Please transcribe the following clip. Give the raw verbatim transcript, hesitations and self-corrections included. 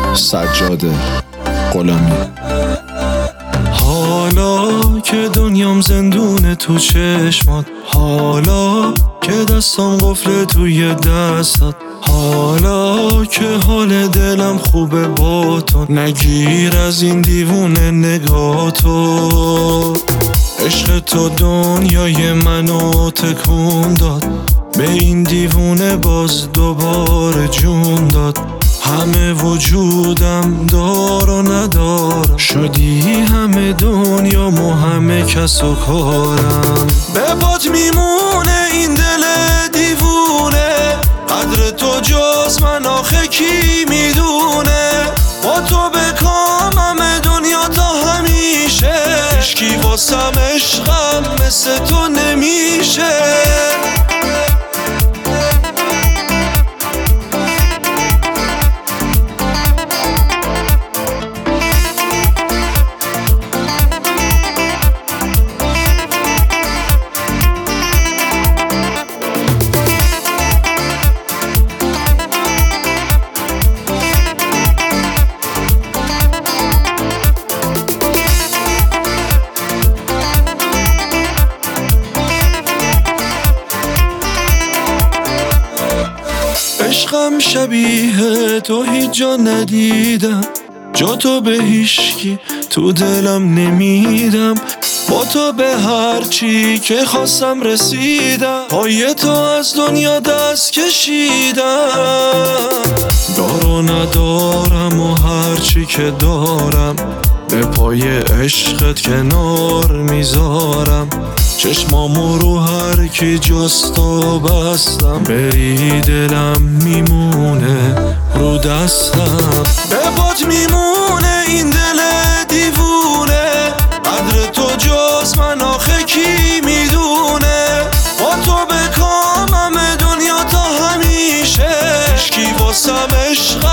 سجاد غلامی. حالا که دنیام زندونه تو چشمات، حالا که دستام قفله توی دستات، حالا که حال دلم خوبه با تو، نگیر از این دیوونه نگاتو. عشق تو دنیای منو تکون داد، به این دیوونه باز دوباره جون داد. همه وجودم دار و ندارم، شدی همه دنیامو همه کس و کارم. به پات میمونه این دل دیوونه، قدر تو جز من آخه کی میدونه. با تو بکامم دنیا تا همیشه، عشقی واسم عشقم مثل تو نمیشه. عشقم شبیه تو هیچ جا ندیدم، جا تو به هیشکی تو دلم نمیدم. با تو به هر چی که خواستم رسیدم، پای تو از دنیا دست کشیدم. دار و ندارم و هر چی که دارم، به پای عشقت کنار میذارم. چشمامو رو هر کی جست و بستم، بری دلم میمونه رو دستم. به پات میمونه این دل دیوونه، قدر تو جز من آخه کی میدونه. با تو بکامم دنیا تا همیشه، عشقی واسم عشق